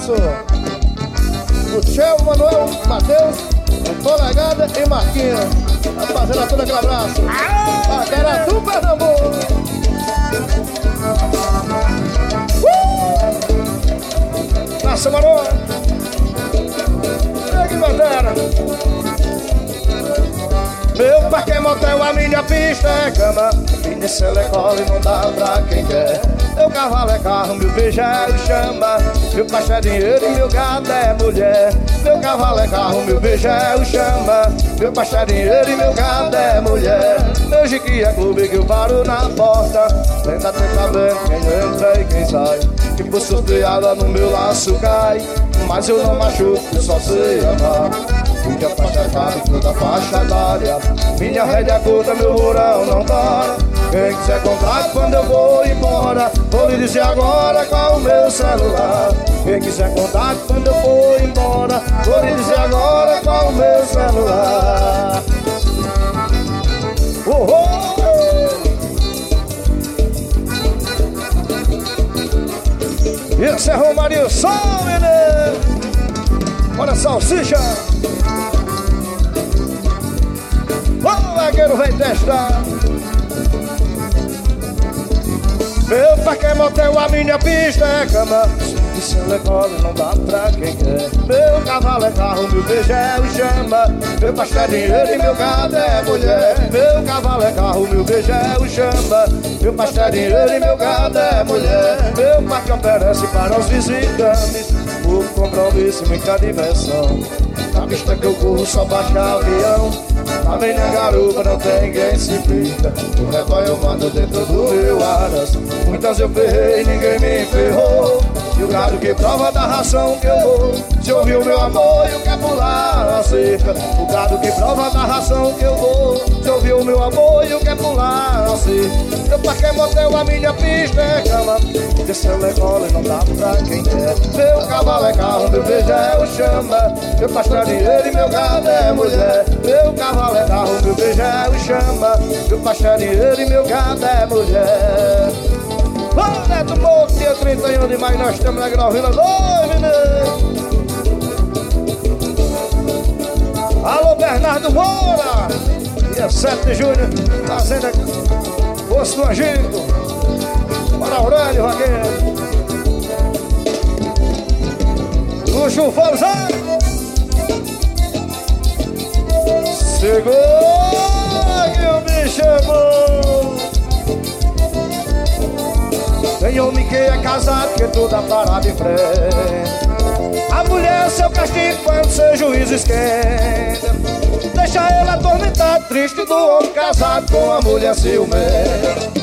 abraço. O Tchel, Manuel, Matheus, Polegada e Marquinhos. Rapaziada, todo aquele abraço. Paqueratu, Pernambuco. Nossa, Marô. Pegue bandeira. Meu parque é motel, a minha pista é cama. Minha celecola e não dá pra quem quer. Meu cavalo é carro, meu beijo é o chama. Meu pasto é dinheiro e meu gado é mulher. Meu cavalo é carro, meu beijo é o chama. Meu pasto é dinheiro e meu gado é mulher. Meu jiqui é clube que eu paro na porta. Tenta ter cabelo quem entra e quem sai. Que por sorteada no meu laço cai. Mas eu não machuco, só sei amar. Minha faixa cabe toda faixa d'área. Minha rédea curta, meu morão não para. Quem quiser comprar quando eu vou embora, vou lhe dizer agora qual é o meu celular. Quem quiser contar quando eu for embora, vou lhe dizer agora qual é o meu celular. Esse é Romarinho Sol, menino. Olha a salsicha. O vaqueiro vem testar. Meu parque é motel, a minha pista é cama. Isso é legal, não dá pra quem quer. Meu cavalo é carro, meu beijo é o chama. Meu pasto é dinheiro e meu gado é mulher. Meu cavalo é carro, meu beijo é o chama. Meu pasto é dinheiro e meu gado é mulher. Meu parque oferece para os visitantes o compromisso e muita diversão. Na pista que eu corro só baixa avião. Na minha garupa não tem quem se pinta. O rebanho eu mando dentro do meu aras. Muitas eu ferrei, ninguém me ferrou. E o gado que prova da ração que eu vou. Se ouvir o meu amor e quer pular a cerca. O gado que prova da ração que eu vou. Se ouvir o meu amor e quer pular a cerca. Meu parque é motel, a minha pista é cama. Esse é legal e não dá pra quem quer. Meu cavalo é carro, meu beijo é o chama. Meu pasto é dinheiro e meu gado é mulher. Meu cavalo é carro, meu beijo é o chama. Meu pasto é dinheiro e meu gado é mulher. Ô Neto Moço, dia 31 de maio nós estamos na Grovila 2, menino. Alô Bernardo Moura. Dia 7 de junho, fazenda Poço do Angico. Para Aurélio Vaqueiro. Luxo Falzão. Segura que o bicho é bom. Tem homem que é casado que toda parada em frente. A mulher é seu castigo quando seu juízo esquenta. Deixa ela atormentada, triste do homem casado com a mulher ciumenta.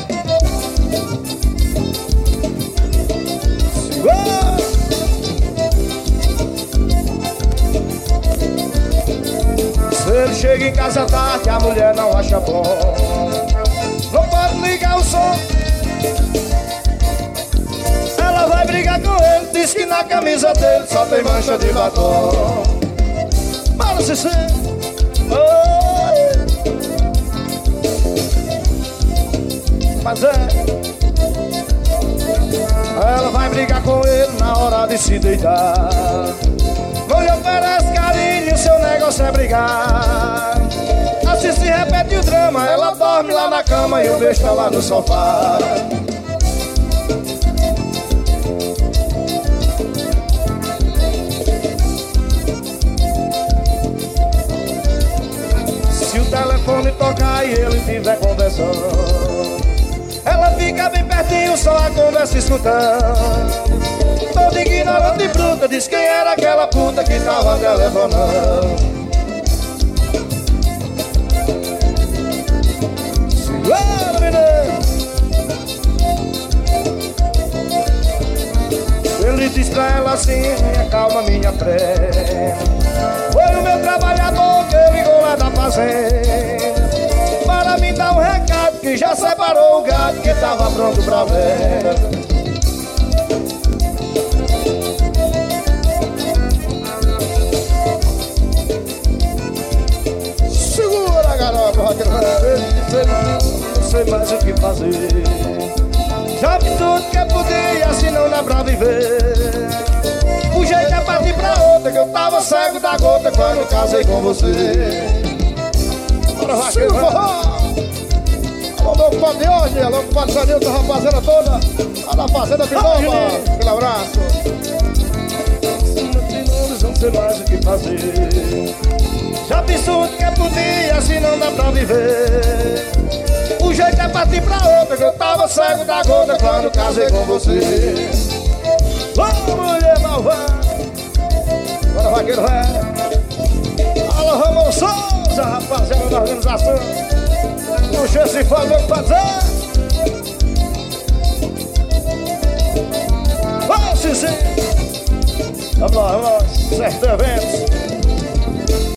Se ele chega em casa tarde, a mulher não acha bom. Não pode ligar o som. Ela vai brigar com ele, diz que na camisa dele só tem mancha de batom. Para se ser. Mas é. Ela vai brigar com ele na hora de se deitar. Não lhe oferece carinho, seu negócio é brigar. Assim se repete o drama, ela dorme lá na cama e o beijo tá lá no sofá. Se o telefone tocar e ele estiver conversando, ela fica bem pertinho, só a conversa escutando. Todo ignorante e bruta, diz quem era aquela puta que tava telefonando. Segura, menino. Ele diz pra ela assim, acalma minha pré. Foi o meu trabalhador que ligou lá da fazenda para me dar um recado que já separou o gado que tava pronto pra ver. Segura, garoto, não sei mais o que fazer. Já vi tudo que podia, assim não dá pra viver. Fugir outra, que eu tava cego da gota quando casei com você. Bora, vaqueiro, alô, meu compadre hoje, alô, compadre Zanilton, da rapaziada toda, lá da fazenda de Nova. Aquele abraço. Não sei mais o que fazer. Já fiz tudo que é por dia, assim não dá pra viver. O jeito é partir pra outra, que eu tava cego da gota quando casei com você. Vamos, mulher malvada. Agora vaqueiro vai. Alô, Ramon Souza, rapaziada da organização. Puxa esse fogo, meu fazer. Vamos, sim. Vamos lá, Sertão Eventos.